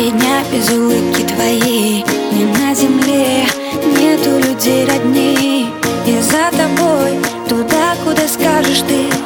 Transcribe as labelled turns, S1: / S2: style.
S1: И дня без улыбки твоей ни на земле нету людей родней. И за тобой туда, куда скажешь ты.